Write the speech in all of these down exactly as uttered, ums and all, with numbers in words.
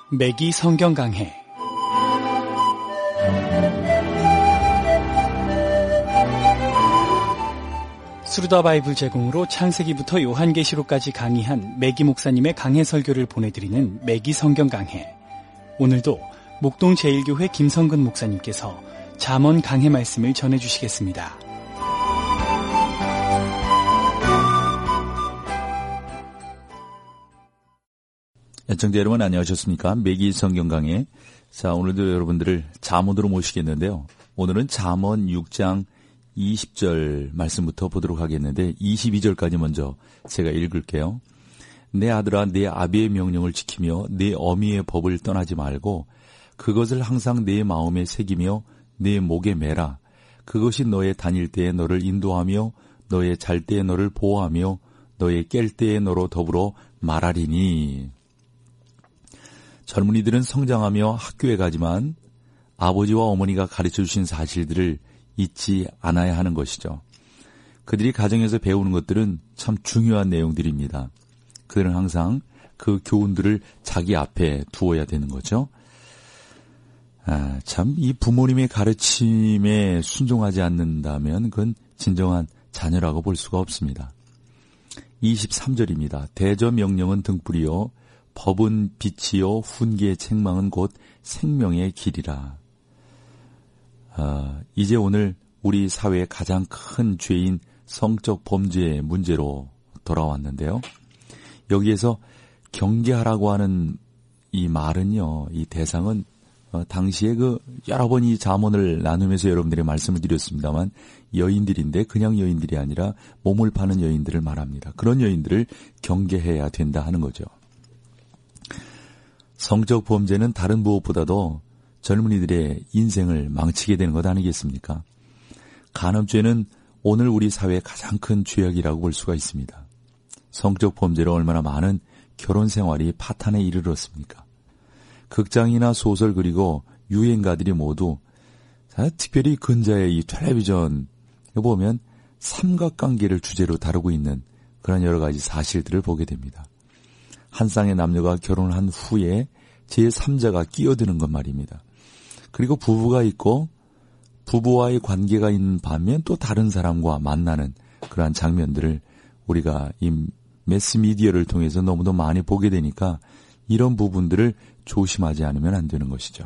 매기 성경 강해. 수르다 바이블 제공으로 창세기부터 요한계시록까지 강의한 매기 목사님의 강해 설교를 보내드리는 매기 성경 강해. 오늘도 목동 제일교회 김성근 목사님께서 잠언 강해 말씀을 전해주시겠습니다. 애청자 여러분 안녕하셨습니까? 매기 성경 강해. 자, 오늘도 여러분들을 잠언으로 모시겠는데요. 오늘은 잠언 육 장 이십 절 말씀부터 보도록 하겠는데 이십이 절까지 먼저 제가 읽을게요. 내 아들아, 내 아비의 명령을 지키며 내 어미의 법을 떠나지 말고 그것을 항상 내 마음에 새기며 내 목에 매라. 그것이 너의 다닐 때에 너를 인도하며 너의 잘 때에 너를 보호하며 너의 깰 때에 너로 더불어 말하리니. 젊은이들은 성장하며 학교에 가지만 아버지와 어머니가 가르쳐 주신 사실들을 잊지 않아야 하는 것이죠. 그들이 가정에서 배우는 것들은 참 중요한 내용들입니다. 그들은 항상 그 교훈들을 자기 앞에 두어야 되는 거죠. 아, 참 이 부모님의 가르침에 순종하지 않는다면 그건 진정한 자녀라고 볼 수가 없습니다. 이십삼 절입니다. 대저 명령은 등불이요 법은 빛이요 훈계의 책망은 곧 생명의 길이라. 아, 이제 오늘 우리 사회의 가장 큰 죄인 성적 범죄의 문제로 돌아왔는데요. 여기에서 경계하라고 하는 이 말은요, 이 대상은 어, 당시에 그 여러 번 이 잠언을 나누면서 여러분들의 말씀을 드렸습니다만 여인들인데 그냥 여인들이 아니라 몸을 파는 여인들을 말합니다. 그런 여인들을 경계해야 된다 하는 거죠. 성적 범죄는 다른 무엇보다도 젊은이들의 인생을 망치게 되는 것 아니겠습니까? 간음죄는 오늘 우리 사회의 가장 큰 죄악이라고 볼 수가 있습니다. 성적 범죄로 얼마나 많은 결혼 생활이 파탄에 이르렀습니까? 극장이나 소설 그리고 유행가들이 모두 특별히 근자의 이 텔레비전에 보면 삼각관계를 주제로 다루고 있는 그런 여러 가지 사실들을 보게 됩니다. 한 쌍의 남녀가 결혼을 한 후에 제삼자가 끼어드는 것 말입니다. 그리고 부부가 있고 부부와의 관계가 있는 반면 또 다른 사람과 만나는 그러한 장면들을 우리가 이 매스미디어를 통해서 너무도 많이 보게 되니까 이런 부분들을 조심하지 않으면 안 되는 것이죠.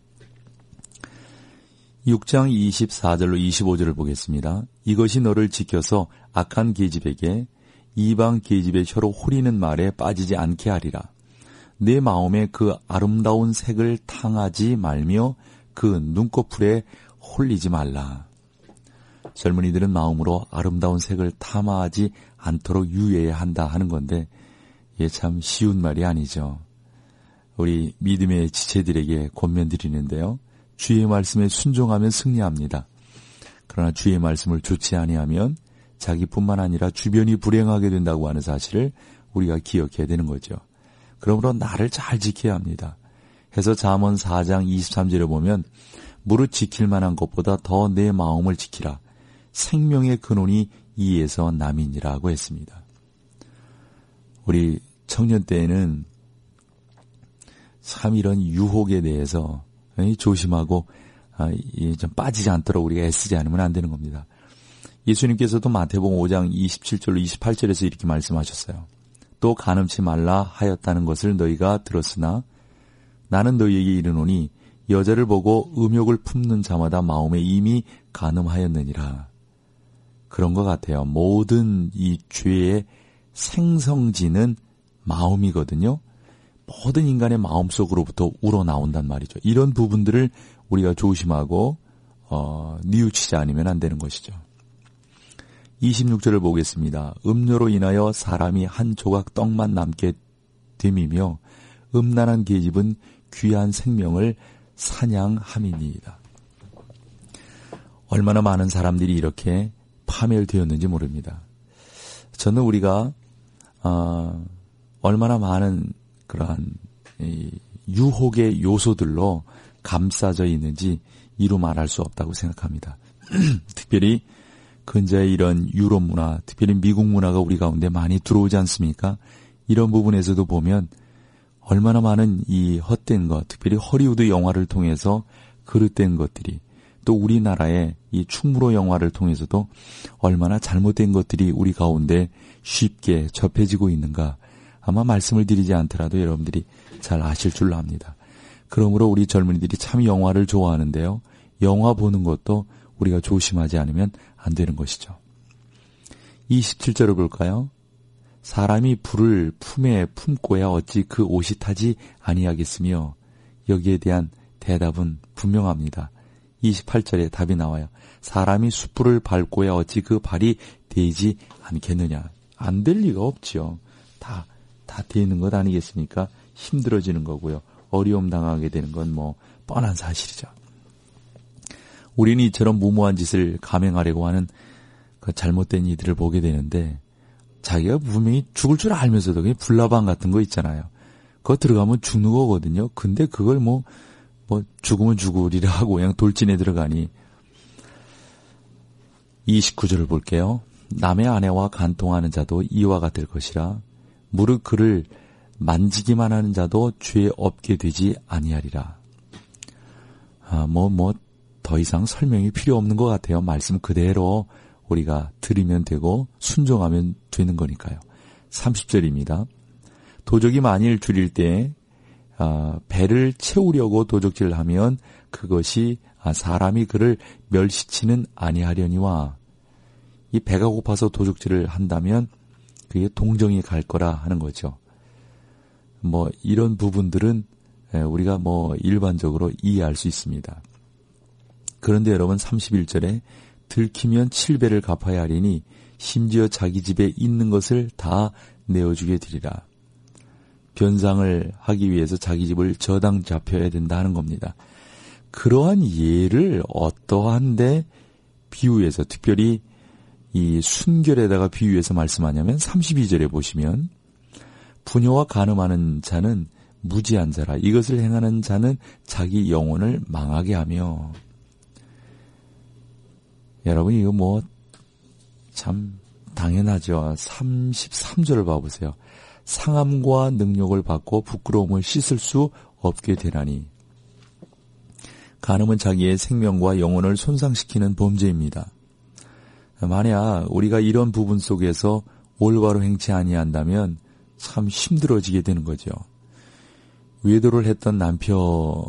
육 장 이십사 절로 이십오 절을 보겠습니다. 이것이 너를 지켜서 악한 계집에게 이방 계집의 혀로 호리는 말에 빠지지 않게 하리라. 내 마음에 그 아름다운 색을 탕하지 말며 그 눈꺼풀에 홀리지 말라. 젊은이들은 마음으로 아름다운 색을 탐하지 않도록 유의해야 한다 하는 건데 이게 참 쉬운 말이 아니죠. 우리 믿음의 지체들에게 권면드리는데요. 주의 말씀에 순종하면 승리합니다. 그러나 주의 말씀을 좋지 아니하면 자기뿐만 아니라 주변이 불행하게 된다고 하는 사실을 우리가 기억해야 되는 거죠. 그러므로 나를 잘 지켜야 합니다. 해서 잠언 사 장 이십삼 절에 보면 무릇 지킬 만한 것보다 더 내 마음을 지키라. 생명의 근원이 이에서 남이니라고 했습니다. 우리 청년 때에는 참 이런 유혹에 대해서 조심하고 좀 빠지지 않도록 우리가 애쓰지 않으면 안 되는 겁니다. 예수님께서도 마태복음 오 장 이십칠 절로 이십팔 절에서 이렇게 말씀하셨어요. 또 간음치 말라 하였다는 것을 너희가 들었으나 나는 너희에게 이르노니 여자를 보고 음욕을 품는 자마다 마음에 이미 간음하였느니라. 그런 것 같아요. 모든 이 죄의 생성지는 마음이거든요. 모든 인간의 마음속으로부터 우러나온단 말이죠. 이런 부분들을 우리가 조심하고 어, 뉘우치지 않으면 안 되는 것이죠. 이십육 절을 보겠습니다. 음료로 인하여 사람이 한 조각 떡만 남게 됨이며 음란한 계집은 귀한 생명을 사냥함이니이다. 얼마나 많은 사람들이 이렇게 파멸되었는지 모릅니다. 저는 우리가 어, 얼마나 많은 그러한 이 유혹의 요소들로 감싸져 있는지 이루 말할 수 없다고 생각합니다. 특별히 근자의 이런 유럽 문화, 특별히 미국 문화가 우리 가운데 많이 들어오지 않습니까? 이런 부분에서도 보면 얼마나 많은 이 헛된 것, 특별히 허리우드 영화를 통해서 그릇된 것들이, 또 우리나라의 이 충무로 영화를 통해서도 얼마나 잘못된 것들이 우리 가운데 쉽게 접해지고 있는가, 아마 말씀을 드리지 않더라도 여러분들이 잘 아실 줄로 압니다. 그러므로 우리 젊은이들이 참 영화를 좋아하는데요, 영화 보는 것도 우리가 조심하지 않으면 안 되는 것이죠. 이십칠 절을 볼까요? 사람이 불을 품에 품고야 어찌 그 옷이 타지 아니하겠으며. 여기에 대한 대답은 분명합니다. 이십팔 절에 답이 나와요. 사람이 숯불을 밟고야 어찌 그 발이 되지 않겠느냐. 안 될 리가 없지요. 다, 다 되는 것 아니겠습니까? 힘들어지는 거고요. 어려움 당하게 되는 건 뭐 뻔한 사실이죠. 우리는 이처럼 무모한 짓을 감행하려고 하는 그 잘못된 이들을 보게 되는데, 자기가 분명히 죽을 줄 알면서도 그냥 불나방 같은 거 있잖아요. 그거 들어가면 죽는 거거든요. 근데 그걸 뭐, 뭐 죽으면 죽으리라 하고 그냥 돌진에 들어가니. 이십구 절을 볼게요. 남의 아내와 간통하는 자도 이와 같을 것이라. 무릇 그를 만지기만 하는 자도 죄 없게 되지 아니하리라. 아, 뭐, 뭐, 더 이상 설명이 필요 없는 것 같아요. 말씀 그대로 우리가 들으면 되고 순종하면 되는 거니까요. 삼십 절입니다. 도적이 만일 줄일 때 아, 배를 채우려고 도적질을 하면 그것이 아, 사람이 그를 멸시치는 아니하려니와. 이 배가 고파서 도적질을 한다면 그게 동정이 갈 거라 하는 거죠. 뭐 이런 부분들은 우리가 뭐 일반적으로 이해할 수 있습니다. 그런데 여러분 삼십일 절에 들키면 칠 배를 갚아야 하리니 심지어 자기 집에 있는 것을 다 내어주게 되리라. 변상을 하기 위해서 자기 집을 저당 잡혀야 된다 하는 겁니다. 그러한 예를 어떠한데 비유해서, 특별히 이 순결에다가 비유해서 말씀하냐면 삼십이 절에 보시면 부녀와 간음하는 자는 무지한 자라. 이것을 행하는 자는 자기 영혼을 망하게 하며. 여러분 이거 뭐 참 당연하죠. 삼십삼 절을 봐보세요. 상함과 능욕을 받고 부끄러움을 씻을 수 없게 되나니. 간음은 자기의 생명과 영혼을 손상시키는 범죄입니다. 만약 우리가 이런 부분 속에서 올바로 행치 아니한다면 참 힘들어지게 되는 거죠. 외도를 했던 남편과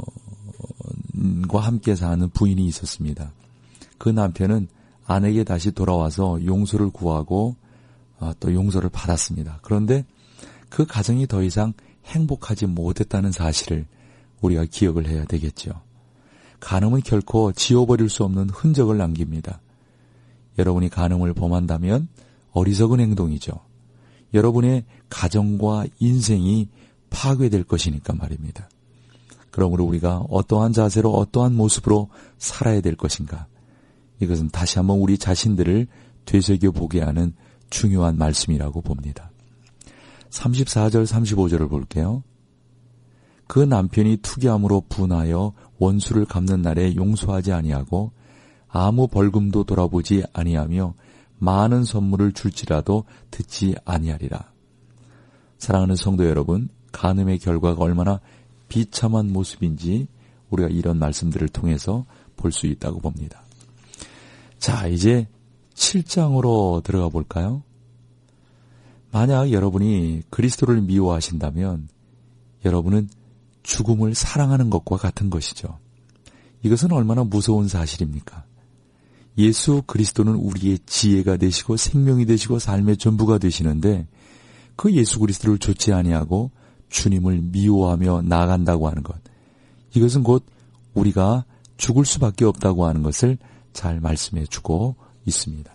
함께 사는 부인이 있었습니다. 그 남편은 아내에게 다시 돌아와서 용서를 구하고 또 용서를 받았습니다. 그런데 그 가정이 더 이상 행복하지 못했다는 사실을 우리가 기억을 해야 되겠죠. 간음은 결코 지워버릴 수 없는 흔적을 남깁니다. 여러분이 간음을 범한다면 어리석은 행동이죠. 여러분의 가정과 인생이 파괴될 것이니까 말입니다. 그러므로 우리가 어떠한 자세로 어떠한 모습으로 살아야 될 것인가, 이것은 다시 한번 우리 자신들을 되새겨보게 하는 중요한 말씀이라고 봅니다. 삼십사 절 삼십오 절을 볼게요. 그 남편이 투기함으로 분하여 원수를 갚는 날에 용서하지 아니하고 아무 벌금도 돌아보지 아니하며 많은 선물을 줄지라도 듣지 아니하리라. 사랑하는 성도 여러분, 간음의 결과가 얼마나 비참한 모습인지 우리가 이런 말씀들을 통해서 볼 수 있다고 봅니다. 자, 이제 칠 장으로 들어가 볼까요? 만약 여러분이 그리스도를 미워하신다면 여러분은 죽음을 사랑하는 것과 같은 것이죠. 이것은 얼마나 무서운 사실입니까? 예수 그리스도는 우리의 지혜가 되시고 생명이 되시고 삶의 전부가 되시는데, 그 예수 그리스도를 좋지 아니하고 주님을 미워하며 나아간다고 하는 것, 이것은 곧 우리가 죽을 수밖에 없다고 하는 것을 잘 말씀해 주고 있습니다.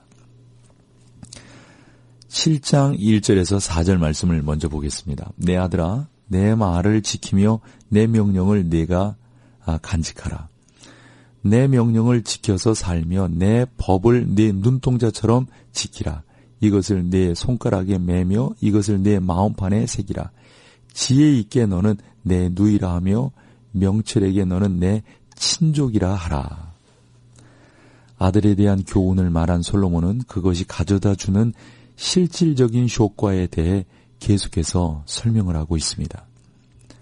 칠 장 일 절에서 사 절 말씀을 먼저 보겠습니다. 내 아들아, 내 말을 지키며 내 명령을 내가 간직하라. 내 명령을 지켜서 살며 내 법을 내 눈동자처럼 지키라. 이것을 내 손가락에 매며 이것을 내 마음판에 새기라. 지혜 있게 너는 내 누이라 하며 명철에게 너는 내 친족이라 하라. 아들에 대한 교훈을 말한 솔로몬은 그것이 가져다 주는 실질적인 효과에 대해 계속해서 설명을 하고 있습니다.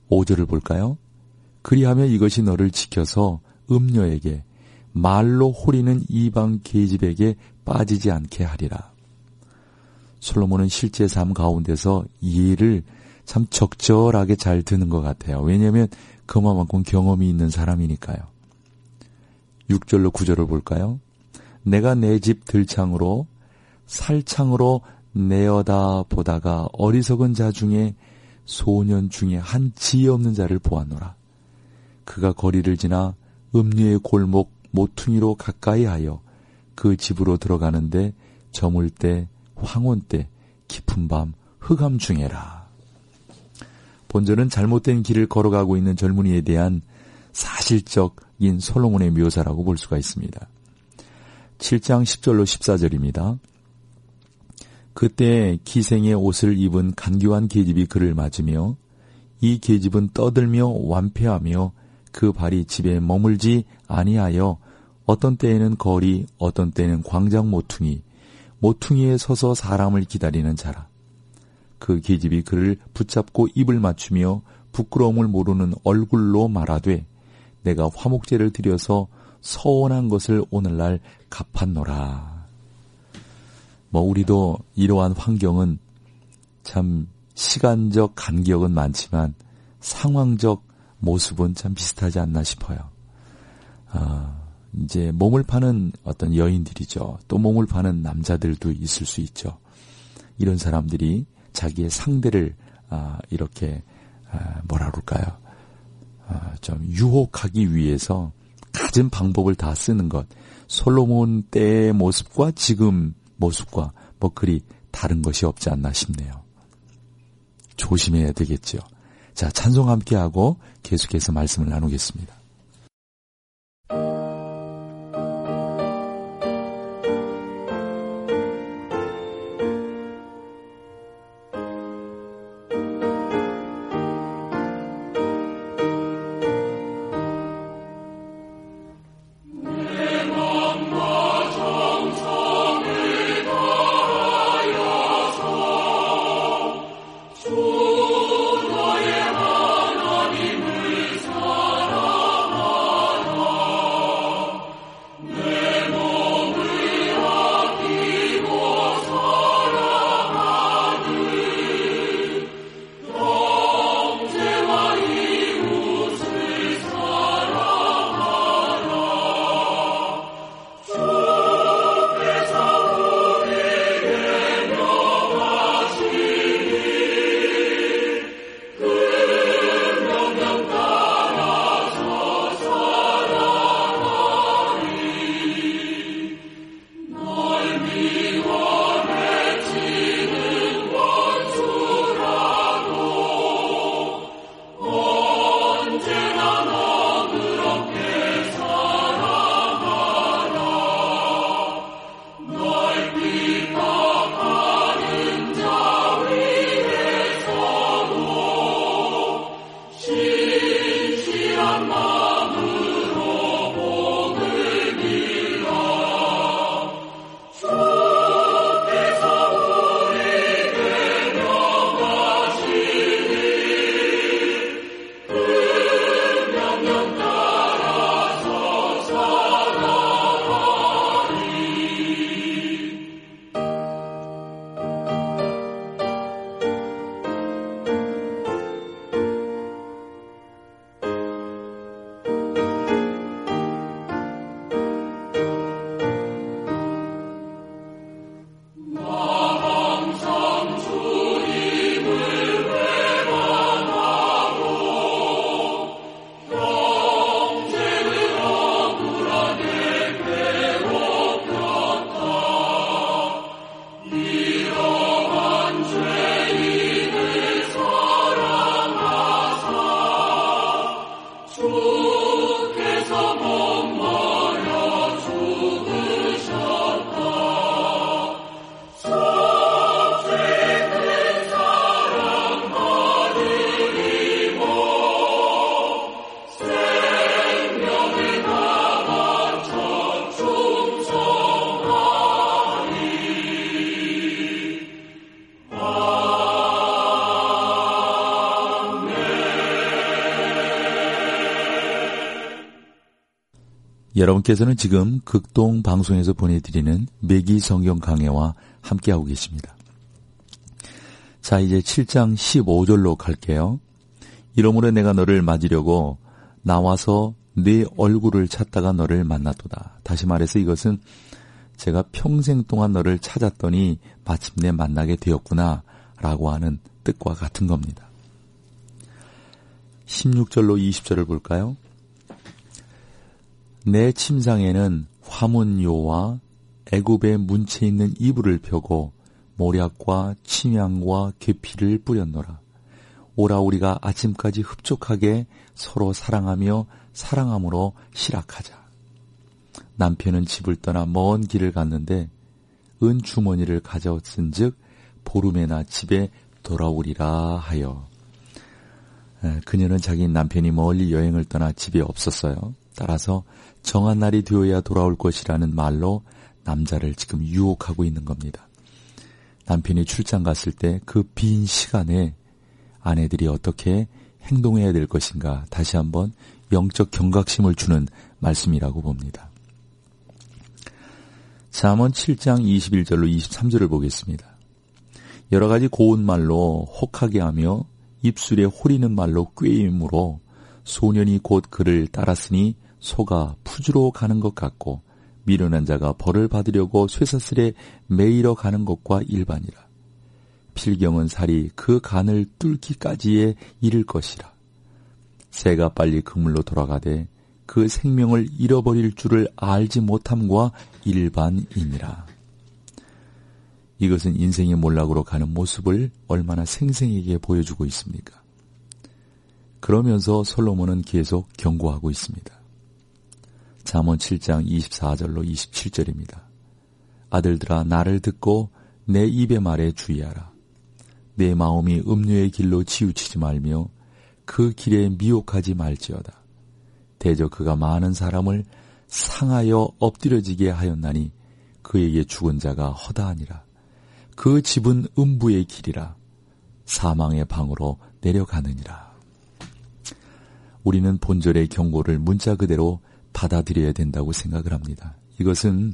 오 절을 볼까요? 그리하며 이것이 너를 지켜서 음녀에게 말로 호리는 이방 계집에게 빠지지 않게 하리라. 솔로몬은 실제 삶 가운데서 이해를 참 적절하게 잘 드는 것 같아요. 왜냐하면 그만큼 경험이 있는 사람이니까요. 육 절로 구 절을 볼까요? 내가 내 집 들창으로 살창으로 내어다 보다가 어리석은 자 중에 소년 중에 한 지혜 없는 자를 보았노라. 그가 거리를 지나 음녀의 골목 모퉁이로 가까이 하여 그 집으로 들어가는데 저물 때 황혼 때 깊은 밤 흑암 중에라. 본절은 잘못된 길을 걸어가고 있는 젊은이에 대한 사실적인 솔로몬의 묘사라고 볼 수가 있습니다. 칠 장 십 절로 십사 절입니다. 그때 기생의 옷을 입은 간교한 계집이 그를 맞으며 이 계집은 떠들며 완패하며 그 발이 집에 머물지 아니하여 어떤 때에는 거리 어떤 때에는 광장 모퉁이 모퉁이에 서서 사람을 기다리는 자라. 그 계집이 그를 붙잡고 입을 맞추며 부끄러움을 모르는 얼굴로 말하되 내가 화목제를 드려서 서원한 것을 오늘날 갚았노라. 뭐 우리도 이러한 환경은 참 시간적 간격은 많지만 상황적 모습은 참 비슷하지 않나 싶어요. 아, 이제 몸을 파는 어떤 여인들이죠. 또 몸을 파는 남자들도 있을 수 있죠. 이런 사람들이 자기의 상대를 아, 이렇게 아, 뭐라 그럴까요? 아, 좀 유혹하기 위해서 갖은 방법을 다 쓰는 것. 솔로몬 때의 모습과 지금 모습과 뭐 그리 다른 것이 없지 않나 싶네요. 조심해야 되겠죠. 자, 찬송 함께 하고 계속해서 말씀을 나누겠습니다. 주 너의 하나님을 사랑 여러분께서는 지금 극동 방송에서 보내드리는 매기 성경 강해와 함께하고 계십니다. 자, 이제 칠 장 십오 절로 갈게요. 이러므로 내가 너를 맞으려고 나와서 네 얼굴을 찾다가 너를 만났도다. 다시 말해서 이것은 제가 평생 동안 너를 찾았더니 마침내 만나게 되었구나 라고 하는 뜻과 같은 겁니다. 십육 절로 이십 절을 볼까요? 내 침상에는 화문요와 애굽의 문체 있는 이불을 펴고 모략과 침향과 계피를 뿌렸노라. 오라 우리가 아침까지 흡족하게 서로 사랑하며 사랑함으로 실학하자. 남편은 집을 떠나 먼 길을 갔는데 은 주머니를 가져왔은즉 보름에나 집에 돌아오리라 하여. 그녀는 자기 남편이 멀리 여행을 떠나 집에 없었어요. 따라서 정한 날이 되어야 돌아올 것이라는 말로 남자를 지금 유혹하고 있는 겁니다. 남편이 출장 갔을 때 그 빈 시간에 아내들이 어떻게 행동해야 될 것인가 다시 한번 영적 경각심을 주는 말씀이라고 봅니다. 잠언 칠 장 이십일 절로 이십삼 절을 보겠습니다. 여러 가지 고운 말로 혹하게 하며 입술에 호리는 말로 꾀임으로 소년이 곧 그를 따랐으니 소가 푸주로 가는 것 같고 미련한 자가 벌을 받으려고 쇠사슬에 매이러 가는 것과 일반이라. 필경은 살이 그 간을 뚫기까지에 이를 것이라. 새가 빨리 그물로 돌아가되 그 생명을 잃어버릴 줄을 알지 못함과 일반이니라. 이것은 인생의 몰락으로 가는 모습을 얼마나 생생하게 보여주고 있습니까? 그러면서 솔로몬은 계속 경고하고 있습니다. 잠언 칠 장 이십사 절로 이십칠 절입니다. 아들들아 나를 듣고 내 입의 말에 주의하라. 내 마음이 음료의 길로 치우치지 말며 그 길에 미혹하지 말지어다. 대저 그가 많은 사람을 상하여 엎드려지게 하였나니 그에게 죽은 자가 허다하니라. 그 집은 음부의 길이라 사망의 방으로 내려가느니라. 우리는 본절의 경고를 문자 그대로 받아들여야 된다고 생각을 합니다. 이것은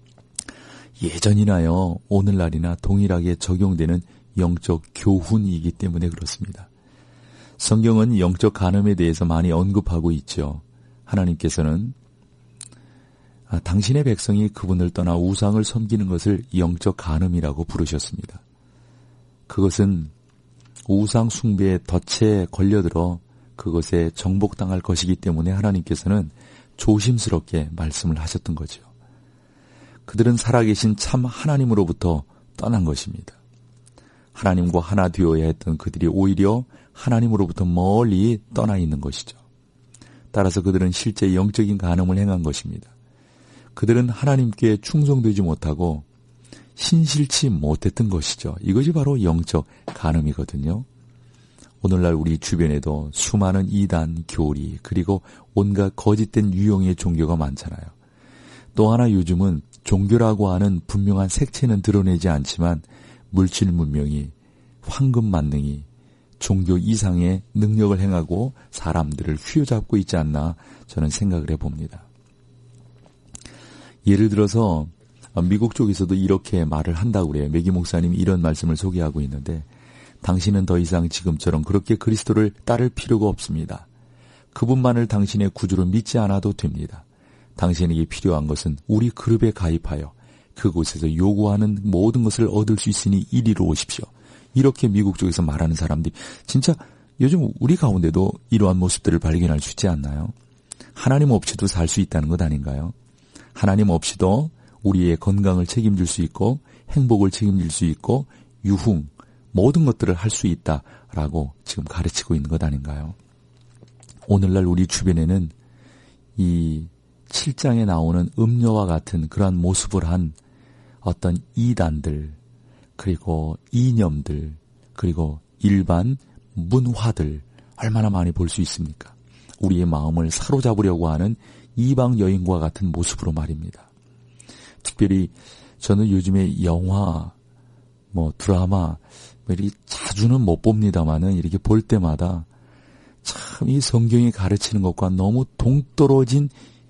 예전이나요 오늘날이나 동일하게 적용되는 영적 교훈이기 때문에 그렇습니다. 성경은 영적 간음에 대해서 많이 언급하고 있죠. 하나님께서는 아, 당신의 백성이 그분을 떠나 우상을 섬기는 것을 영적 간음이라고 부르셨습니다. 그것은 우상 숭배의 덫에 걸려들어 그것에 정복당할 것이기 때문에 하나님께서는 조심스럽게 말씀을 하셨던 거죠. 그들은 살아계신 참 하나님으로부터 떠난 것입니다. 하나님과 하나 되어야 했던 그들이 오히려 하나님으로부터 멀리 떠나 있는 것이죠. 따라서 그들은 실제 영적인 간음을 행한 것입니다. 그들은 하나님께 충성되지 못하고 신실치 못했던 것이죠. 이것이 바로 영적 간음이거든요. 오늘날 우리 주변에도 수많은 이단, 교리, 그리고 온갖 거짓된 유형의 종교가 많잖아요. 또 하나 요즘은 종교라고 하는 분명한 색채는 드러내지 않지만 물질 문명이, 황금 만능이 종교 이상의 능력을 행하고 사람들을 휘어잡고 있지 않나 저는 생각을 해봅니다. 예를 들어서 미국 쪽에서도 이렇게 말을 한다고 그래요. 매기 목사님이 이런 말씀을 소개하고 있는데 당신은 더 이상 지금처럼 그렇게 그리스도를 따를 필요가 없습니다. 그분만을 당신의 구주로 믿지 않아도 됩니다. 당신에게 필요한 것은 우리 그룹에 가입하여 그곳에서 요구하는 모든 것을 얻을 수 있으니 이리로 오십시오. 이렇게 미국 쪽에서 말하는 사람들이 진짜 요즘 우리 가운데도 이러한 모습들을 발견할 수 있지 않나요? 하나님 없이도 살 수 있다는 것 아닌가요? 하나님 없이도 우리의 건강을 책임질 수 있고 행복을 책임질 수 있고 유흥 모든 것들을 할 수 있다라고 지금 가르치고 있는 것 아닌가요? 오늘날 우리 주변에는 이 칠 장에 나오는 음녀와 같은 그러한 모습을 한 어떤 이단들 그리고 이념들 그리고 일반 문화들 얼마나 많이 볼 수 있습니까? 우리의 마음을 사로잡으려고 하는 이방 여인과 같은 모습으로 말입니다. 특별히 저는 요즘에 영화, 뭐 드라마 뭐 이렇게 자주는 못 봅니다만은 이렇게 볼 때마다 참 이 성경이 가르치는 것과 너무 동떨어진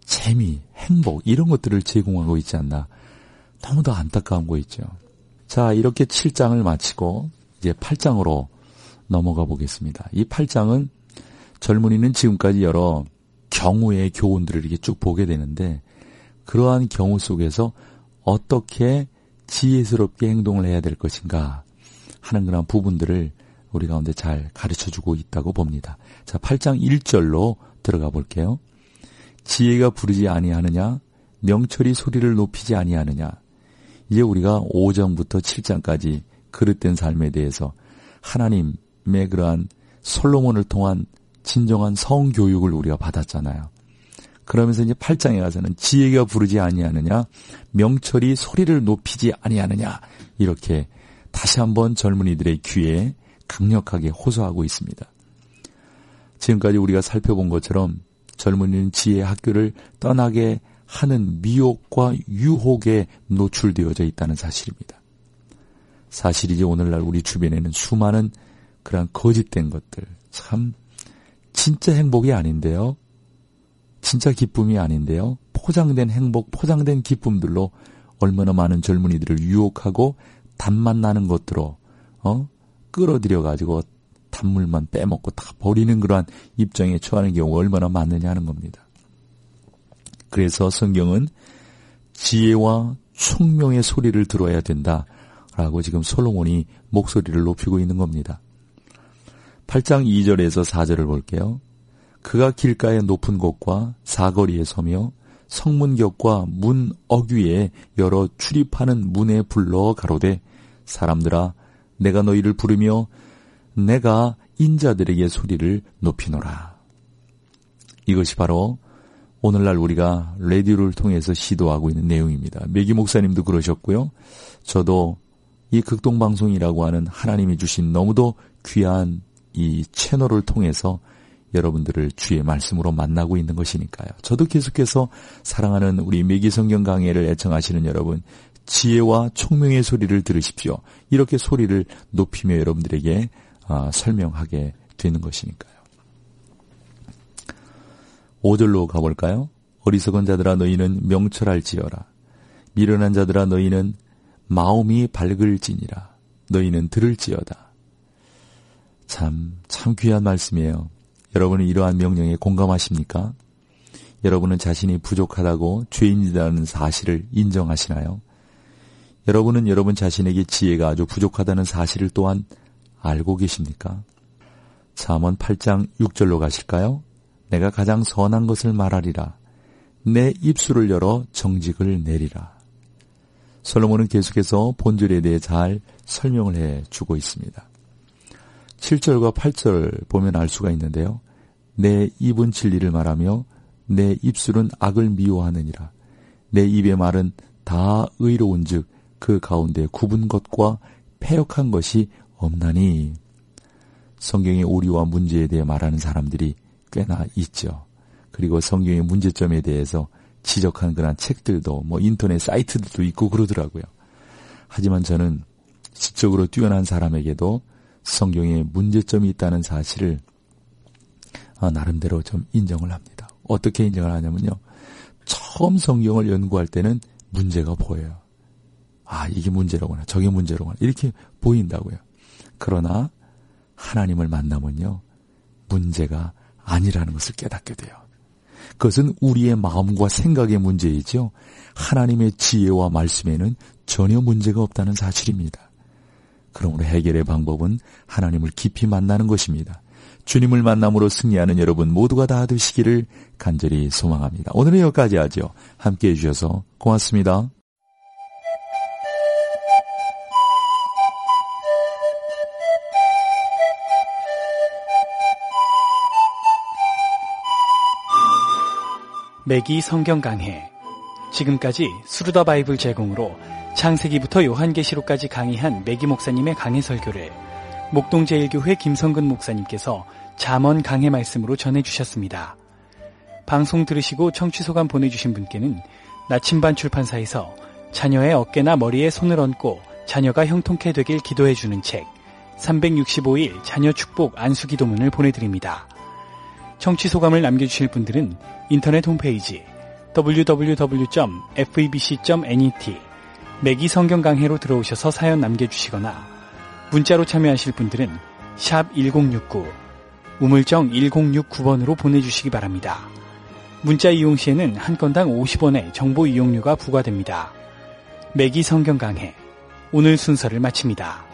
재미, 행복 이런 것들을 제공하고 있지 않나. 너무도 안타까운 거 있죠. 자, 이렇게 칠 장을 마치고 이제 팔 장으로 넘어가 보겠습니다. 이 팔 장은 젊은이는 지금까지 여러 경우의 교훈들을 이렇게 쭉 보게 되는데 그러한 경우 속에서 어떻게 지혜스럽게 행동을 해야 될 것인가 하는 그런 부분들을 우리 가운데 잘 가르쳐주고 있다고 봅니다. 자, 팔 장 일 절로 들어가 볼게요. 지혜가 부르지 아니하느냐? 명철이 소리를 높이지 아니하느냐? 이제 우리가 오 장부터 칠 장까지 그릇된 삶에 대해서 하나님의 그러한 솔로몬을 통한 진정한 성교육을 우리가 받았잖아요. 그러면서 이제 팔 장에 가서는 지혜가 부르지 아니하느냐, 명철이 소리를 높이지 아니하느냐, 이렇게 다시 한번 젊은이들의 귀에 강력하게 호소하고 있습니다. 지금까지 우리가 살펴본 것처럼 젊은이는 지혜의 학교를 떠나게 하는 미혹과 유혹에 노출되어져 있다는 사실입니다. 사실이지 오늘날 우리 주변에는 수많은 그런 거짓된 것들, 참 진짜 행복이 아닌데요. 진짜 기쁨이 아닌데요. 포장된 행복, 포장된 기쁨들로 얼마나 많은 젊은이들을 유혹하고 단맛 나는 것들로 어? 끌어들여가지고 단물만 빼먹고 다 버리는 그러한 입장에 처하는 경우가 얼마나 많느냐 하는 겁니다. 그래서 성경은 지혜와 총명의 소리를 들어야 된다라고 지금 솔로몬이 목소리를 높이고 있는 겁니다. 팔 장 이 절에서 사 절을 볼게요. 그가 길가의 높은 곳과 사거리에 서며 성문격과 문 어귀에 여러 출입하는 문에 불러 가로되 사람들아 내가 너희를 부르며 내가 인자들에게 소리를 높이노라. 이것이 바로 오늘날 우리가 라디오를 통해서 시도하고 있는 내용입니다. 매기 목사님도 그러셨고요. 저도 이 극동방송이라고 하는 하나님이 주신 너무도 귀한 이 채널을 통해서 여러분들을 주의 말씀으로 만나고 있는 것이니까요. 저도 계속해서 사랑하는 우리 매기 성경 강해를 애청하시는 여러분, 지혜와 총명의 소리를 들으십시오. 이렇게 소리를 높이며 여러분들에게 어, 설명하게 되는 것이니까요. 오 절로 가볼까요? 어리석은 자들아 너희는 명철할지어라. 미련한 자들아 너희는 마음이 밝을지니라. 너희는 들을지어다. 참, 참 귀한 말씀이에요. 여러분은 이러한 명령에 공감하십니까? 여러분은 자신이 부족하다고 죄인이라는 사실을 인정하시나요? 여러분은 여러분 자신에게 지혜가 아주 부족하다는 사실을 또한 알고 계십니까? 잠언 팔 장 육 절로 가실까요? 내가 가장 선한 것을 말하리라. 내 입술을 열어 정직을 내리라. 솔로몬은 계속해서 본절에 대해 잘 설명을 해주고 있습니다. 칠 절과 팔 절 보면 알 수가 있는데요. 내 입은 진리를 말하며 내 입술은 악을 미워하느니라. 내 입의 말은 다 의로운 즉 그 가운데 굽은 것과 패역한 것이 없나니. 성경의 오류와 문제에 대해 말하는 사람들이 꽤나 있죠. 그리고 성경의 문제점에 대해서 지적한 그런 책들도 뭐 인터넷 사이트들도 있고 그러더라고요. 하지만 저는 지적으로 뛰어난 사람에게도 성경에 문제점이 있다는 사실을 나름대로 좀 인정을 합니다. 어떻게 인정을 하냐면요. 처음 성경을 연구할 때는 문제가 보여요. 아, 이게 문제로구나. 저게 문제로구나. 이렇게 보인다고요. 그러나 하나님을 만나면요. 문제가 아니라는 것을 깨닫게 돼요. 그것은 우리의 마음과 생각의 문제이죠. 하나님의 지혜와 말씀에는 전혀 문제가 없다는 사실입니다. 그러므로 해결의 방법은 하나님을 깊이 만나는 것입니다. 주님을 만남으로 승리하는 여러분 모두가 다 되시기를 간절히 소망합니다. 오늘은 여기까지 하죠. 함께해 주셔서 고맙습니다. 매기 성경 강해. 지금까지 수르다 바이블 제공으로 창세기부터 요한계시록까지 강의한 매기 목사님의 강해 설교를 목동제일교회 김성근 목사님께서 잠언 강해 말씀으로 전해주셨습니다. 방송 들으시고 청취소감 보내주신 분께는 나침반 출판사에서 자녀의 어깨나 머리에 손을 얹고 자녀가 형통케 되길 기도해주는 책 삼백육십오 일 자녀 축복 안수기도문을 보내드립니다. 청취소감을 남겨주실 분들은 인터넷 홈페이지 더블유 더블유 더블유 점 에프이비씨 점 net 매기 성경 강해로 들어오셔서 사연 남겨주시거나 문자로 참여하실 분들은 샵 일공육구 우물정 일공육구 번으로 보내주시기 바랍니다. 문자 이용 시에는 한 건당 오십 원의 정보 이용료가 부과됩니다. 매기 성경 강해 오늘 순서를 마칩니다.